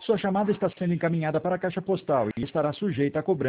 Sua chamada está sendo encaminhada para a caixa postal e estará sujeita a cobrança